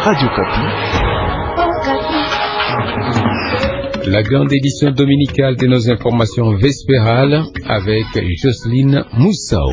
Radio Kapi. La grande édition dominicale de nos informations vespérales avec Jocelyne Moussao.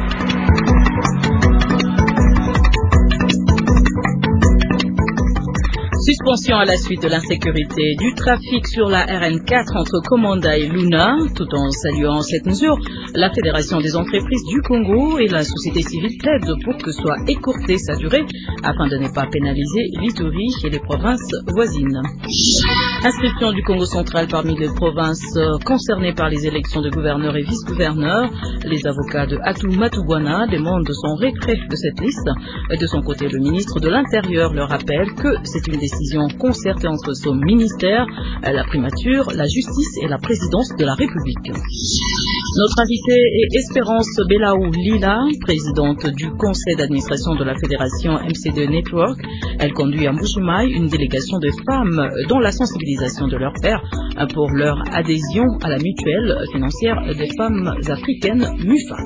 Suspension à la suite de l'insécurité du trafic sur la RN4 entre Komanda et Luna. Tout en saluant cette mesure, la Fédération des entreprises du Congo et la société civile plaident pour que soit écourtée sa durée afin de ne pas pénaliser l'Ituri et les provinces voisines. Inscription du Congo central parmi les provinces concernées par les élections de gouverneurs et vice-gouverneurs. Les avocats de Atou Matouguana demandent son retrait de cette liste. De son côté, le ministre de l'Intérieur leur rappelle que c'est une décision concertée entre son ministère, la primature, la justice et la présidence de la République. Notre invitée est Espérance Belaou Lila, présidente du conseil d'administration de la fédération MC2 Network. Elle conduit à Mbujimaï une délégation de femmes dont la sensibilisation de leur père pour leur adhésion à la mutuelle financière des femmes africaines MUFA.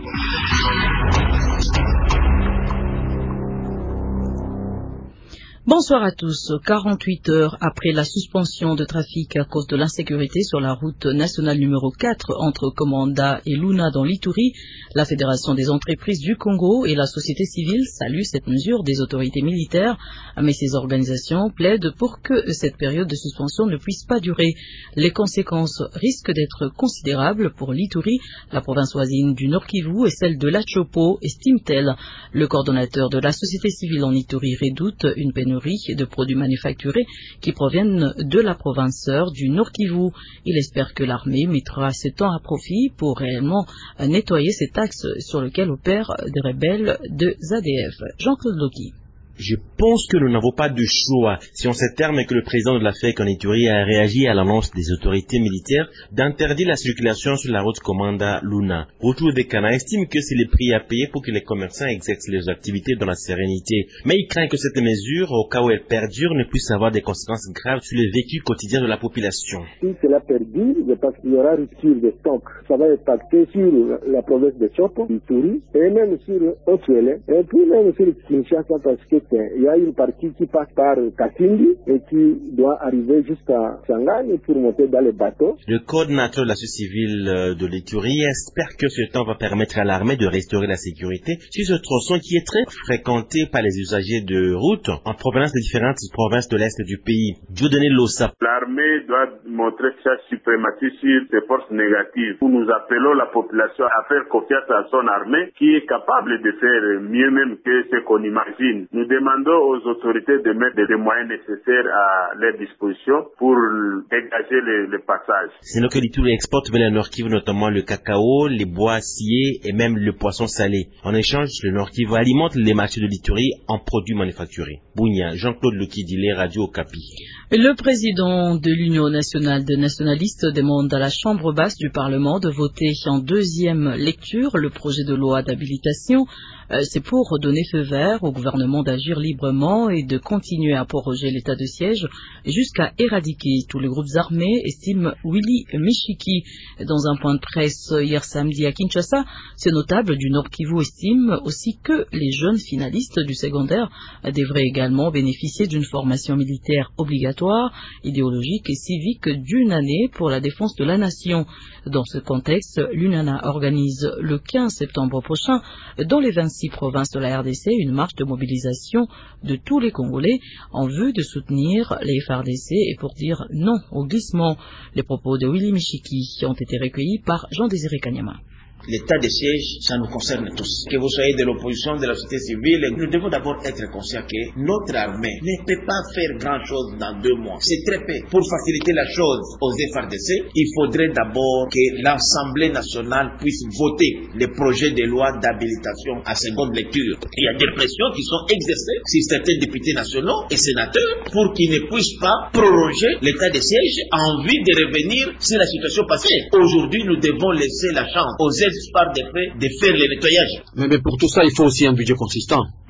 Bonsoir à tous. 48 heures après la suspension de trafic à cause de l'insécurité sur la route nationale numéro 4 entre Komanda et Luna dans l'Ituri, la Fédération des entreprises du Congo et la société civile saluent cette mesure des autorités militaires, mais ces organisations plaident pour que cette période de suspension ne puisse pas durer. Les conséquences risquent d'être considérables pour l'Ituri, la province voisine du Nord Kivu et celle de l'Achopo, estime-t-elle. Le coordonnateur de la société civile en Ituri redoute une pénurie de produits manufacturés qui proviennent de la province sœur du Nord Kivu. Il espère que l'armée mettra ce temps à profit pour réellement nettoyer cet axe sur lequel opèrent des rebelles de ZADF. Jean-Claude Loki. Je pense que nous n'avons pas de choix si on s'éterne que le président de la FEC en Ituri a réagi à l'annonce des autorités militaires d'interdire la circulation sur la route Komanda Luna. Autour des Cana estime que c'est le prix à payer pour que les commerçants exercent leurs activités dans la sérénité. Mais il craint que cette mesure, au cas où elle perdure, ne puisse avoir des conséquences graves sur le vécu quotidien de la population. Si cela perdure, je pense qu'il y aura rupture de stock. Ça va impacter sur la province de Chopo, Ituri, et même sur Otuele, et puis même sur Kinshasa parce que il y a une partie qui passe par Kasindi et qui doit arriver jusqu'à Sangani pour monter dans les bateaux. Le coordinateur de la société civile de l'Ituri espère que ce temps va permettre à l'armée de restaurer la sécurité sur ce tronçon qui est très fréquenté par les usagers de route en provenance des différentes provinces de l'Est du pays. Dieudonné Lossa. L'armée doit montrer sa suprématie sur ses forces négatives. Nous appelons la population à faire confiance à son armée qui est capable de faire mieux même que ce qu'on imagine. Nous demandons aux autorités de mettre les moyens nécessaires à leur disposition pour dégager le passage. Sinon que l'Ituri exporte vers le Nord Kivu notamment le cacao, les bois sciés et même le poisson salé. En échange, le Nord Kivu alimente les marchés de l'Ituri en produits manufacturés. Bounia, Jean-Claude Lokidile, Radio Okapi. Le président de l'Union nationale des nationalistes demande à la Chambre basse du Parlement de voter en deuxième lecture le projet de loi d'habilitation. C'est pour donner feu vert au gouvernement d'agir librement et de continuer à proroger l'état de siège jusqu'à éradiquer tous les groupes armés, estime Willy Michiki. Dans un point de presse hier samedi à Kinshasa, ce notable du Nord Kivu estime aussi que les jeunes finalistes du secondaire devraient également bénéficier d'une formation militaire obligatoire, idéologique et civique d'une année pour la défense de la nation. Dans ce contexte, l'UNANA organise le 15 septembre prochain dans les 26 provinces de la RDC une marche de mobilisation de tous les Congolais en vue de soutenir les FARDC et pour dire non au glissement. Les propos de Willy Michiki ont été recueillis par Jean-Désiré Kanyama. L'état de siège, ça nous concerne tous. Que vous soyez de l'opposition, de la société civile, nous devons d'abord être conscients que notre armée ne peut pas faire grand-chose dans 2 mois. C'est très peu. Pour faciliter la chose aux FARDC, il faudrait d'abord que l'Assemblée nationale puisse voter les projets de loi d'habilitation à seconde lecture. Il y a des pressions qui sont exercées sur certains députés nationaux et sénateurs pour qu'ils ne puissent pas proroger l'état de siège en vue de revenir sur la situation passée. Aujourd'hui, nous devons laisser la chance aux espoirs de faire le nettoyage. Mais pour tout ça, il faut aussi un budget consistant.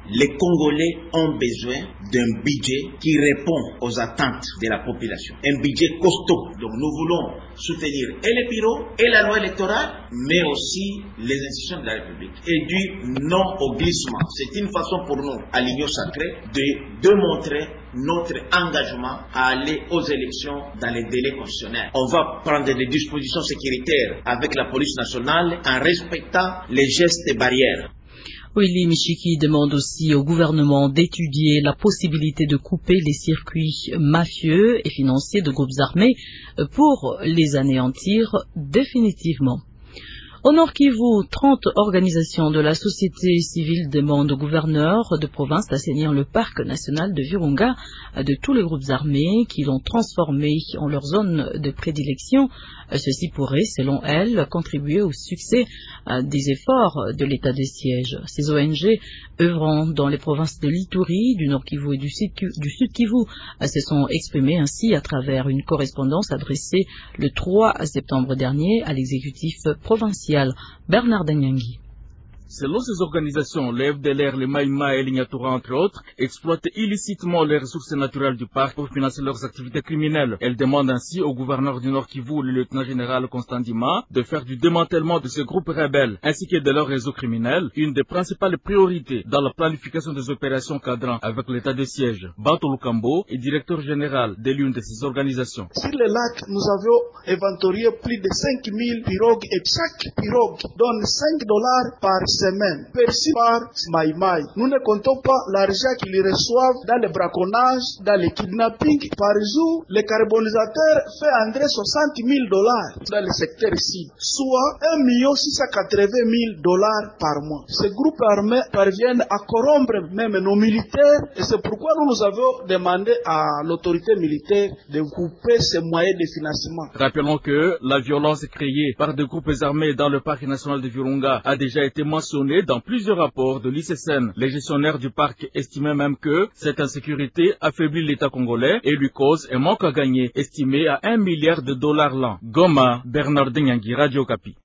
Les Congolais ont besoin d'un budget qui répond aux attentes de la population. Un budget costaud. Donc nous voulons soutenir et les bureaux, et la loi électorale, mais aussi les institutions de la République. Et du non au glissement. C'est une façon pour nous, à l'Union sacrée, de démontrer notre engagement à aller aux élections dans les délais constitutionnels. On va prendre des dispositions sécuritaires avec la police nationale en respectant les gestes barrières. Willy Michiki demande aussi au gouvernement d'étudier la possibilité de couper les circuits mafieux et financiers de groupes armés pour les anéantir définitivement. Au Nord Kivu, 30 organisations de la société civile demandent au gouverneur de province d'assainir le parc national de Virunga de tous les groupes armés qui l'ont transformé en leur zone de prédilection. Ceci pourrait, selon elle, contribuer au succès des efforts de l'état de siège. Ces ONG œuvrant dans les provinces de l'Ituri, du Nord Kivu et du Sud Kivu se sont exprimées ainsi à travers une correspondance adressée le 3 septembre dernier à l'exécutif provincial. Bernard Danyangui. Selon ces organisations, le FDLR, les Maïma et l'Ignatura, entre autres, exploitent illicitement les ressources naturelles du parc pour financer leurs activités criminelles. Elles demandent ainsi au gouverneur du Nord Kivu, le lieutenant-général Constant Dima, de faire du démantèlement de ces groupes rebelles ainsi que de leur réseau criminel une des principales priorités dans la planification des opérations cadrant avec l'état de siège. Bato Lukambo est directeur général de l'une de ces organisations. Sur le lac, nous avions inventorié plus de 5000 pirogues et chaque pirogue donne $5 par semaine, perçu par Maïmaï. Nous ne comptons pas l'argent qu'ils reçoivent dans le braconnage, dans le kidnapping. Par jour, le carbonisateur fait entrer $60,000 dans le secteur ici, soit $1,680,000 par mois. Ces groupes armés parviennent à corrompre même nos militaires et c'est pourquoi nous avons demandé à l'autorité militaire de couper ces moyens de financement. Rappelons que la violence créée par des groupes armés dans le parc national de Virunga a déjà été mentionnée dans plusieurs rapports de l'ICCN. Les gestionnaires du parc estimaient même que cette insécurité affaiblit l'État congolais et lui cause un manque à gagner estimé à $1 milliard l'an. Goma, Bernard Danyangui, Radio Okapi.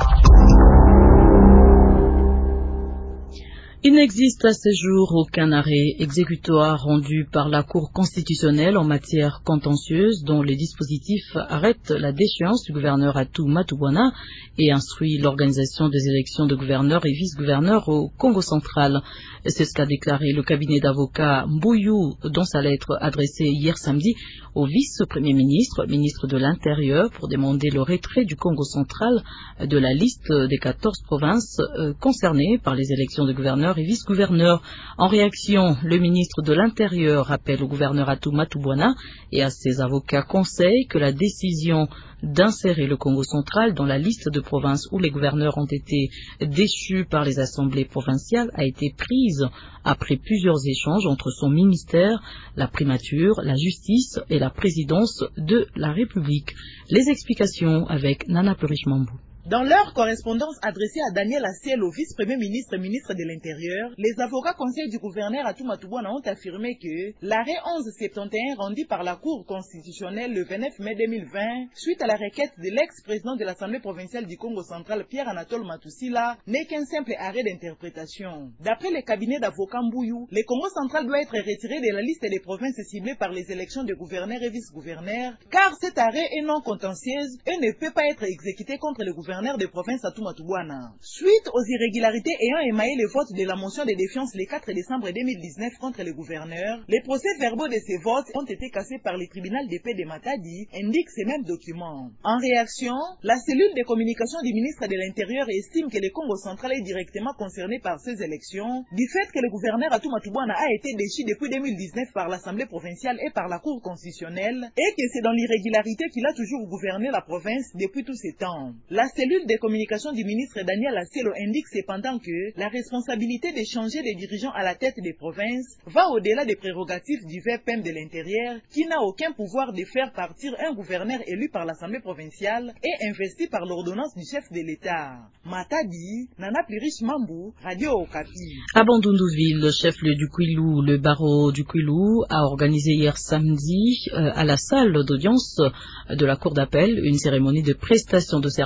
Il n'existe à ce jour aucun arrêt exécutoire rendu par la Cour constitutionnelle en matière contentieuse dont les dispositifs arrêtent la déchéance du gouverneur Atou Matubwana et instruit l'organisation des élections de gouverneurs et vice-gouverneurs au Congo central. C'est ce qu'a déclaré le cabinet d'avocats Mbouyou dans sa lettre adressée hier samedi au vice-premier ministre, ministre de l'Intérieur, pour demander le retrait du Congo central de la liste des 14 provinces concernées par les élections de gouverneurs et vice-gouverneurs. En réaction, le ministre de l'Intérieur rappelle au gouverneur Atou Matubwana et à ses avocats conseille que la décision d'insérer le Congo central dans la liste de provinces où les gouverneurs ont été déchus par les assemblées provinciales a été prise après plusieurs échanges entre son ministère, la primature, la justice et la présidence de la République. Les explications avec Nana Plurish-Mambou. Dans leur correspondance adressée à Daniel Assiel, au vice-premier ministre, ministre de l'Intérieur, les avocats conseils du gouverneur Atou Matubwana ont affirmé que l'arrêt 1171 rendu par la Cour constitutionnelle le 29 mai 2020, suite à la requête de l'ex-président de l'Assemblée provinciale du Congo central, Pierre-Anatole Matousila, n'est qu'un simple arrêt d'interprétation. D'après le cabinet d'avocats Mbouyou, le Congo central doit être retiré de la liste des provinces ciblées par les élections de gouverneurs et vice-gouverneurs, car cet arrêt est non contentieuse et ne peut pas être exécuté contre le gouverneur de province Atou Matubwana. Suite aux irrégularités ayant émaillé le vote de la motion de défiance le 4 décembre 2019 contre le gouverneur, les procès-verbaux de ces votes ont été cassés par le tribunal de paix de Matadi, indique ces mêmes documents. En réaction, la cellule de communication du ministre de l'Intérieur estime que le Congo central est directement concerné par ces élections, du fait que le gouverneur Atou Matubwana a été déchu depuis 2019 par l'Assemblée provinciale et par la Cour constitutionnelle, et que c'est dans l'irrégularité qu'il a toujours gouverné la province depuis tous ces temps. La cellule de communication du ministre Daniel Assielo indique cependant que la responsabilité de changer les dirigeants à la tête des provinces va au-delà des prérogatives du VPM de l'Intérieur, qui n'a aucun pouvoir de faire partir un gouverneur élu par l'Assemblée provinciale et investi par l'ordonnance du chef de l'État. Matadi, Nana Plurish-Mambou, Radio Okapi. À Bandundouville, le chef-lieu du Kwilu, le barreau du Kwilu, a organisé hier samedi à la salle d'audience de la Cour d'appel une cérémonie de prestation de serment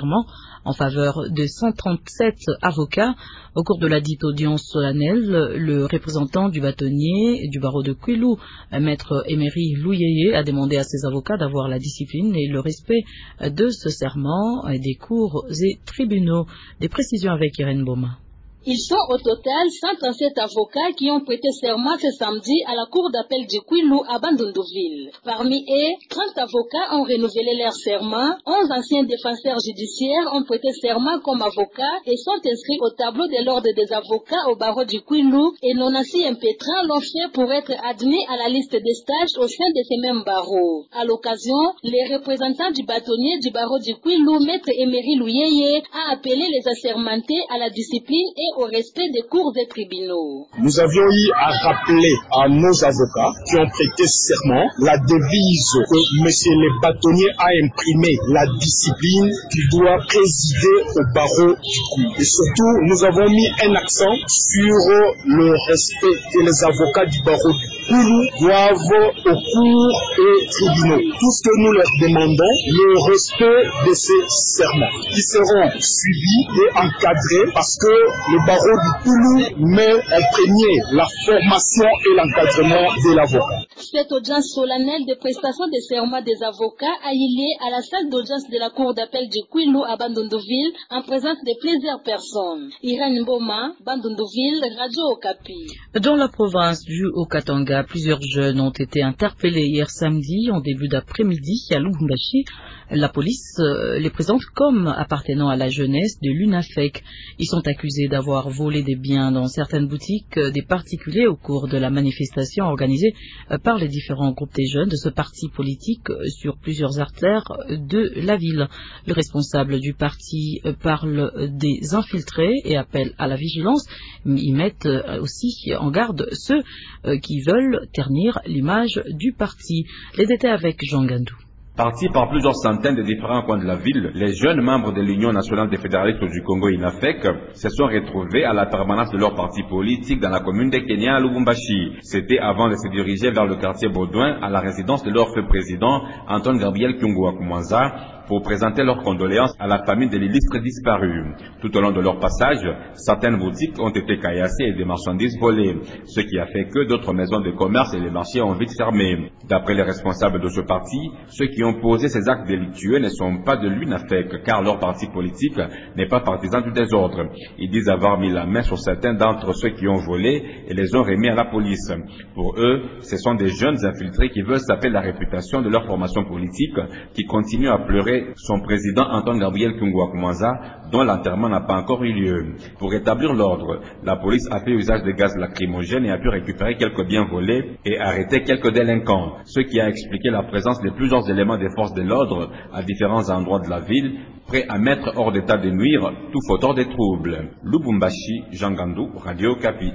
en faveur de 137 avocats. Au cours de la dite audience solennelle, le représentant du bâtonnier du barreau de Kwilu, maître Emery Louyeye, a demandé à ses avocats d'avoir la discipline et le respect de ce serment des cours et tribunaux. Des précisions avec Irène Boma. Ils sont au total 137 avocats qui ont prêté serment ce samedi à la cour d'appel du Kwilu à Bandundu-Ville. Parmi eux, 30 avocats ont renouvelé leur serment, 11 anciens défenseurs judiciaires ont prêté serment comme avocats et sont inscrits au tableau de l'ordre des avocats au barreau du Kwilu et 96 impétrants l'ont fait pour être admis à la liste des stages au sein de ces mêmes barreaux. À l'occasion, les représentants du bâtonnier du barreau du Kwilu, maître Emery Louyeye, a appelé les assermentés à la discipline et au respect des cours et tribunaux. Nous avions eu à rappeler à nos avocats qui ont prêté serment la devise que M. le bâtonnier a imprimée, la discipline qui doit présider au barreau du Kwilu. Et surtout, nous avons mis un accent sur le respect que les avocats du barreau du Kwilu doivent aux cours et tribunaux. Tout ce que nous leur demandons, le respect de ces serments qui seront suivis et encadrés parce que le barreau du Kwilu met en premier la formation et l'encadrement de l'avocat. Cette audience solennelle de prestation de serment des avocats a eu lieu à la salle d'audience de la cour d'appel du Kwilu à Bandundu-Ville en présence de plusieurs personnes. Irène Boma, Bandundu-Ville, Radio Okapi. Dans la province du Haut-Katanga, plusieurs jeunes ont été interpellés hier samedi en début d'après-midi à Lubumbashi. La police les présente comme appartenant à la jeunesse de l'UNAFEC. Ils sont accusés d'avoir volé des biens dans certaines boutiques des particuliers au cours de la manifestation organisée par les différents groupes des jeunes de ce parti politique sur plusieurs artères de la ville. Le responsable du parti parle des infiltrés et appelle à la vigilance. Ils mettent aussi en garde ceux qui veulent ternir l'image du parti. Les détails avec Jean Gandou. Partis par plusieurs centaines de différents coins de la ville, les jeunes membres de l'Union nationale des fédéralistes du Congo UNAFEC se sont retrouvés à la permanence de leur parti politique dans la commune de Kenya à Lubumbashi. C'était avant de se diriger vers le quartier Baudouin à la résidence de leur feu président Antoine Gabriel Kyungu-Wakumanza pour présenter leurs condoléances à la famille de l'illustre disparu. Tout au long de leur passage, certaines boutiques ont été caillassées et des marchandises volées, ce qui a fait que d'autres maisons de commerce et les marchés ont vite fermé. D'après les responsables de ce parti, ceux qui ont posé ces actes délictueux ne sont pas de l'UNAFEC, car leur parti politique n'est pas partisan du désordre. Ils disent avoir mis la main sur certains d'entre ceux qui ont volé et les ont remis à la police. Pour eux, ce sont des jeunes infiltrés qui veulent saper la réputation de leur formation politique, qui continuent à pleurer son président Antoine Gabriel Kyungu-Wakumanza, dont l'enterrement n'a pas encore eu lieu. Pour rétablir l'ordre, la police a fait usage de gaz lacrymogène et a pu récupérer quelques biens volés et arrêter quelques délinquants, ce qui a expliqué la présence de plusieurs éléments des forces de l'ordre à différents endroits de la ville, prêts à mettre hors d'état de nuire tout fauteur de troubles. Lubumbashi, Jean Gandou, Radio Okapi.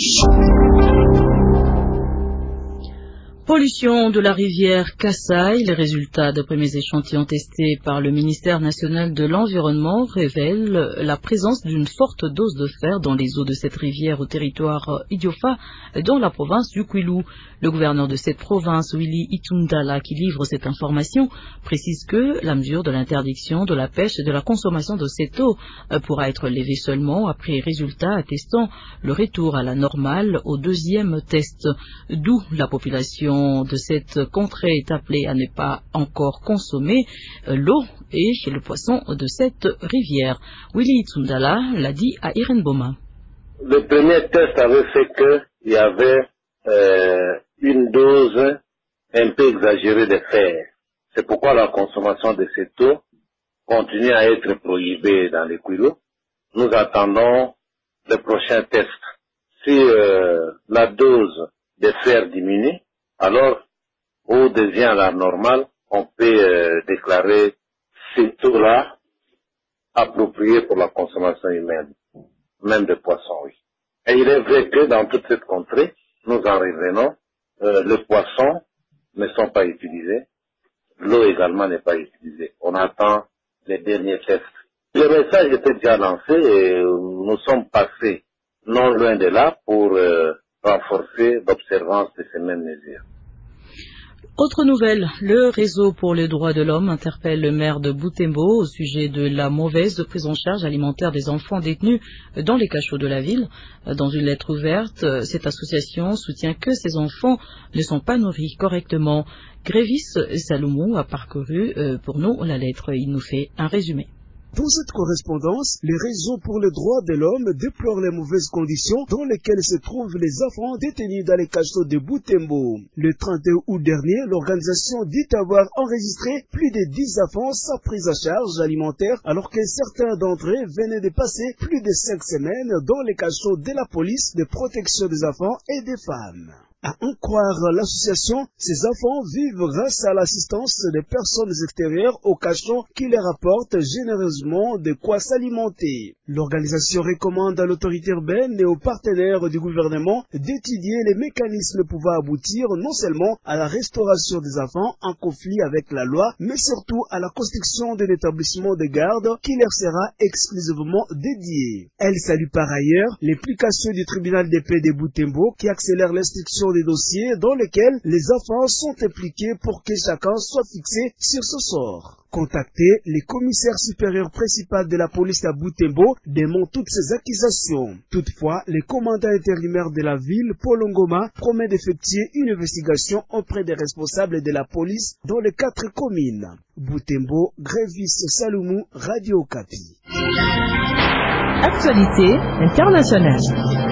Pollution de la rivière Kasaï. Les résultats de premiers échantillons testés par le ministère national de l'Environnement révèlent la présence d'une forte dose de fer dans les eaux de cette rivière au territoire Idiofa, dans la province du Kwilu. Le gouverneur de cette province, Willy Itundala, qui livre cette information, précise que la mesure de l'interdiction de la pêche et de la consommation de cette eau pourra être levée seulement après résultats attestant le retour à la normale au deuxième test, d'où la population de cette contrée est appelée à ne pas encore consommer l'eau et le poisson de cette rivière. Willy Tsundala l'a dit à Irène Boma. Le premier test avait fait qu'il y avait une dose un peu exagérée de fer. C'est pourquoi la consommation de cette eau continue à être prohibée dans les Kwilu. Nous attendons le prochain test. Si la dose de fer diminue, alors, eau devient à la normale, on peut déclarer cette eau-là appropriée pour la consommation humaine, même de poissons, oui. Et il est vrai que dans toute cette contrée, nous en revenons, les poissons ne sont pas utilisés, l'eau également n'est pas utilisée. On attend les derniers tests. Le message était déjà lancé et nous sommes passés non loin de là pour renforcer l'observance de ces mêmes mesures. Autre nouvelle, le réseau pour les droits de l'homme interpelle le maire de Butembo au sujet de la mauvaise prise en charge alimentaire des enfants détenus dans les cachots de la ville. Dans une lettre ouverte, cette association soutient que ces enfants ne sont pas nourris correctement. Grévis Salomon a parcouru pour nous la lettre. Il nous fait un résumé. Dans cette correspondance, les réseaux pour les droits de l'homme déplorent les mauvaises conditions dans lesquelles se trouvent les enfants détenus dans les cachots de Butembo. Le 31 août dernier, l'organisation dit avoir enregistré plus de 10 enfants sans prise en charge alimentaire, alors que certains d'entre eux venaient de passer plus de 5 semaines dans les cachots de la police de protection des enfants et des femmes. À en croire l'association, ces enfants vivent grâce à l'assistance des personnes extérieures au cachot qui leur apportent généreusement de quoi s'alimenter. L'organisation recommande à l'autorité urbaine et aux partenaires du gouvernement d'étudier les mécanismes pouvant aboutir non seulement à la restauration des enfants en conflit avec la loi, mais surtout à la construction d'un établissement de garde qui leur sera exclusivement dédié. Elle salue par ailleurs l'implication du tribunal de paix de Butembo qui accélère l'instruction des dossiers dans lesquels les enfants sont impliqués pour que chacun soit fixé sur ce sort. Contacté, le commissaire supérieur principal de la police à Butembo dément toutes ces accusations. Toutefois, le commandant intérimaire de la ville, Paul Ngoma, promet d'effectuer une investigation auprès des responsables de la police dans les 4 communes. Butembo, Grévis Salomon, Radio Okapi. Actualité internationale.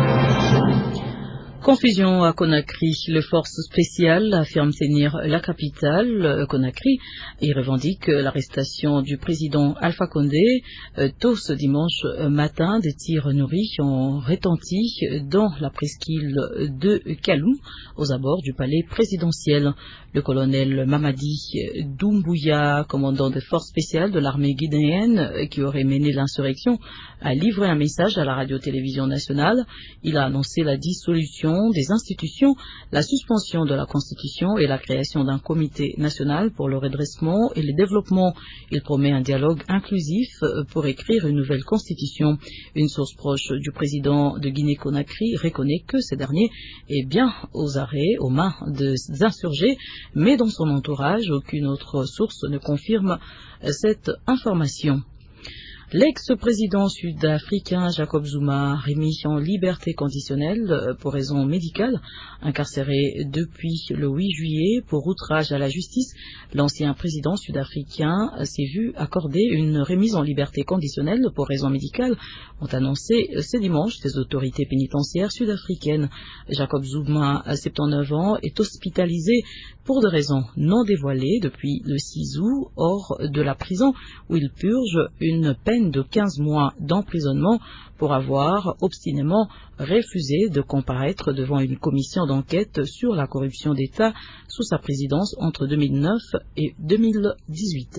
Confusion à Conakry. Les forces spéciales affirment tenir la capitale, Conakry, et revendiquent l'arrestation du président Alpha Condé. Tôt ce dimanche matin, des tirs nourris ont retenti dans la presqu'île de Kalou, aux abords du palais présidentiel. Le colonel Mamadi Doumbouya, commandant des forces spéciales de l'armée guinéenne qui aurait mené l'insurrection, a livré un message à la radio-télévision nationale. Il a annoncé la dissolution des institutions, la suspension de la Constitution et la création d'un comité national pour le redressement et le développement. Il promet un dialogue inclusif pour écrire une nouvelle constitution. Une source proche du président de Guinée-Conakry reconnaît que ce dernier est bien aux arrêts, aux mains des insurgés, mais dans son entourage, aucune autre source ne confirme cette information. L'ex-président sud-africain Jacob Zuma, remis en liberté conditionnelle pour raison médicale, incarcéré depuis le 8 juillet pour outrage à la justice, l'ancien président sud-africain s'est vu accorder une remise en liberté conditionnelle pour raison médicale, ont annoncé ce dimanche les autorités pénitentiaires sud-africaines. Jacob Zuma, 79 ans, est hospitalisé pour des raisons non dévoilées depuis le 6 août hors de la prison où il purge une peine de 15 mois d'emprisonnement pour avoir obstinément refusé de comparaître devant une commission d'enquête sur la corruption d'État sous sa présidence entre 2009 et 2018.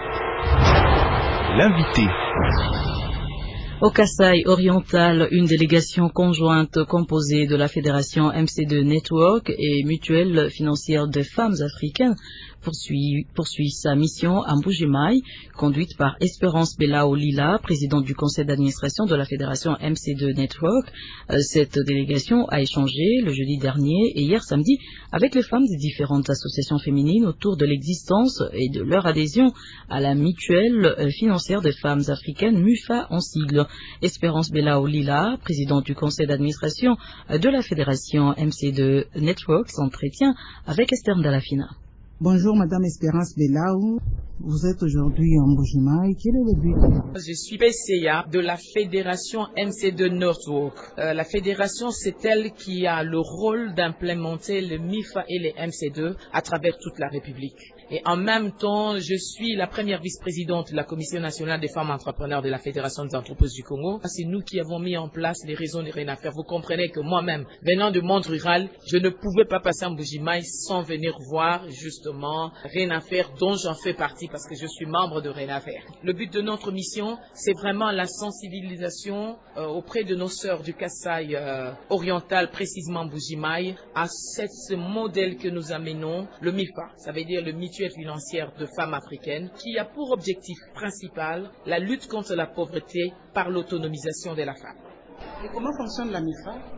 L'invité. Au Kasaï oriental, une délégation conjointe composée de la Fédération MC2 Network et Mutuelle financière des femmes africaines poursuit sa mission à Mbuji-Mayi, conduite par Espérance Belao Lila, présidente du conseil d'administration de la Fédération MC2 Network. Cette délégation a échangé le jeudi dernier et hier samedi avec les femmes des différentes associations féminines autour de l'existence et de leur adhésion à la Mutuelle financière des femmes africaines, MUFA en sigle. Espérance Belao Lila, présidente du conseil d'administration de la Fédération MC2 Network, s'entretient avec Esther Ndalafina. Bonjour Madame Espérance Belao, vous êtes aujourd'hui en Mbuji-Mayi, quel est le but? Je suis PCA de la Fédération MC2 Network. La fédération, c'est elle qui a le rôle d'implémenter le MIFA et les MC2 à travers toute la République. Et en même temps, je suis la première vice-présidente de la Commission nationale des femmes entrepreneurs de la Fédération des entreprises du Congo. C'est nous qui avons mis en place les réseaux de rien à faire. Vous comprenez que moi-même, venant du monde rural, je ne pouvais pas passer en Mbuji-Mayi sans venir voir justement Rien à faire dont j'en fais partie parce que je suis membre de Rien à faire. Le but de notre mission, c'est vraiment la sensibilisation auprès de nos sœurs du Kasaï oriental, précisément Mbuji-Mayi, à ce modèle que nous amenons, le MIFA, ça veut dire le Mutuelle financière de femmes africaines, qui a pour objectif principal la lutte contre la pauvreté par l'autonomisation de la femme. Et comment fonctionne la MIFA?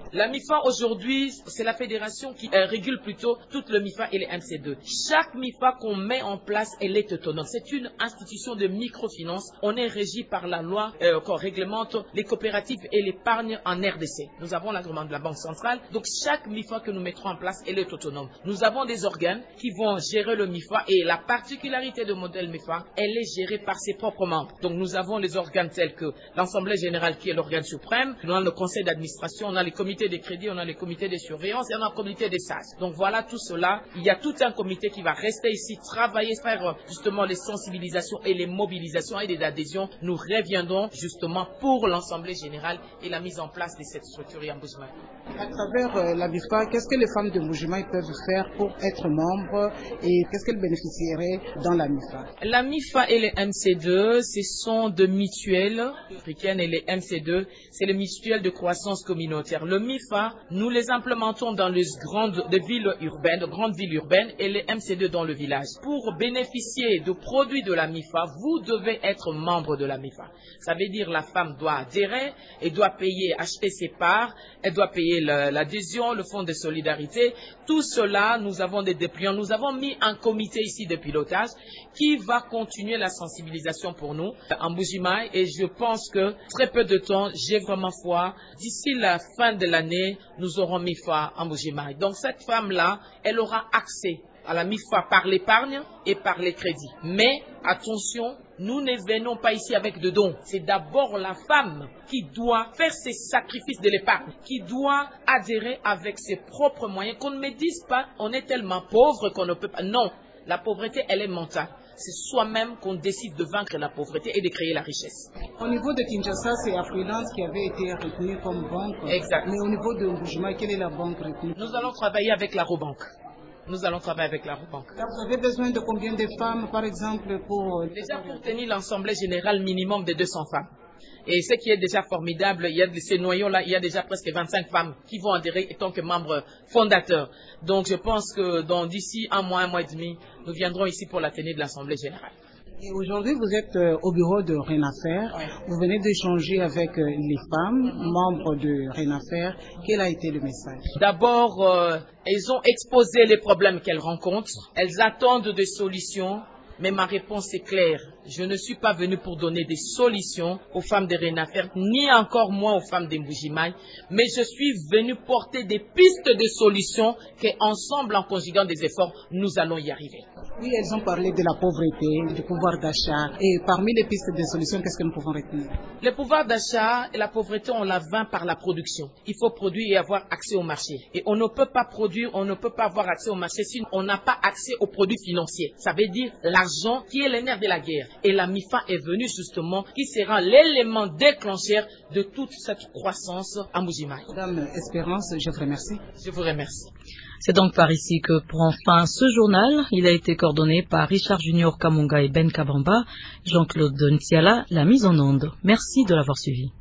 La MIFA aujourd'hui, c'est la fédération qui régule plutôt toute le MIFA et les MC2. Chaque MIFA qu'on met en place, elle est autonome. C'est une institution de microfinance. On est régi par la loi qu'on réglemente les coopératives et l'épargne en RDC. Nous avons l'agrément de la Banque centrale. Donc chaque MIFA que nous mettrons en place, elle est autonome. Nous avons des organes qui vont gérer le MIFA et la particularité du modèle MIFA, elle est gérée par ses propres membres. Donc nous avons les organes tels que l'Assemblée générale qui est l'organe suprême, nous avons le conseil d'administration, on a les comités de crédit, on a les comités de surveillance et on a le comité des SAS. Donc voilà tout cela. Il y a tout un comité qui va rester ici, travailler, faire justement les sensibilisations et les mobilisations et les adhésions. Nous reviendrons justement pour l'Assemblée générale et la mise en place de cette structure Yamboujimaï. À travers la MIFA, qu'est-ce que les femmes de Mbujimaï peuvent faire pour être membres et qu'est-ce qu'elles bénéficieraient dans la MIFA? La MIFA et les MC2, ce sont de mutuelles africaines et les MC2, c'est les mutuelles de croissance communautaire. Le MIFA, nous les implémentons dans les grandes villes urbaines et les MC2 dans le village. Pour bénéficier de produits de la MIFA, vous devez être membre de la MIFA. Ça veut dire la femme doit adhérer, elle doit payer, acheter ses parts, elle doit payer l'adhésion, le fonds de solidarité. Tout cela, nous avons des dépliants. Nous avons mis un comité ici de pilotage qui va continuer la sensibilisation pour nous en Mbujimaï et je pense que très peu de temps, j'ai vraiment foi, d'ici la fin de l'année, nous aurons MIFA en Mbujimaï. Donc cette femme-là, elle aura accès à la MIFA par l'épargne et par les crédits. Mais attention, nous ne venons pas ici avec de dons. C'est d'abord la femme qui doit faire ses sacrifices de l'épargne, qui doit adhérer avec ses propres moyens, qu'on ne me dise pas on est tellement pauvre qu'on ne peut pas. Non, la pauvreté, elle est mentale. C'est soi-même qu'on décide de vaincre la pauvreté et de créer la richesse. Au niveau de Kinshasa, c'est Affluence qui avait été retenue comme banque. Exact. Mais au niveau de Mbujimaï, quelle est la banque retenue? Nous allons travailler avec la Robanque. Nous allons travailler avec la Robanque. Vous avez besoin de combien de femmes, par exemple, pour... Déjà pour tenir l'Assemblée générale, minimum de 200 femmes. Et ce qui est déjà formidable, il y a de ces noyaux-là, il y a déjà presque 25 femmes qui vont adhérer en tant que membres fondateurs. Donc je pense que d'ici un mois et demi, nous viendrons ici pour la tenue de l'Assemblée générale. Et aujourd'hui, vous êtes au bureau de Renafer. Oui. Vous venez d'échanger avec les femmes, membres de Renafer. Quel a été le message? D'abord, elles ont exposé les problèmes qu'elles rencontrent. Elles attendent des solutions. Mais ma réponse est claire. Je ne suis pas venu pour donner des solutions aux femmes de Renafer, ni encore moins aux femmes de Mbujimaï, mais je suis venu porter des pistes de solutions qu'ensemble, en conjuguant des efforts, nous allons y arriver. Oui, elles ont parlé de la pauvreté, du pouvoir d'achat. Et parmi les pistes de solutions, qu'est-ce que nous pouvons retenir? Le pouvoir d'achat et la pauvreté, on la vainc par la production. Il faut produire et avoir accès au marché. Et on ne peut pas produire, on ne peut pas avoir accès au marché si on n'a pas accès aux produits financiers. Ça veut dire l'argent qui est le nerf de la guerre. Et la MIFA est venue justement, qui sera l'élément déclencheur de toute cette croissance à Mbujimaï. Madame Espérance, je vous remercie. Je vous remercie. C'est donc par ici que prend fin ce journal. Il a été coordonné par Richard Junior Kamunga et Ben Kabamba, Jean-Claude Ntiala, la mise en onde. Merci de l'avoir suivi.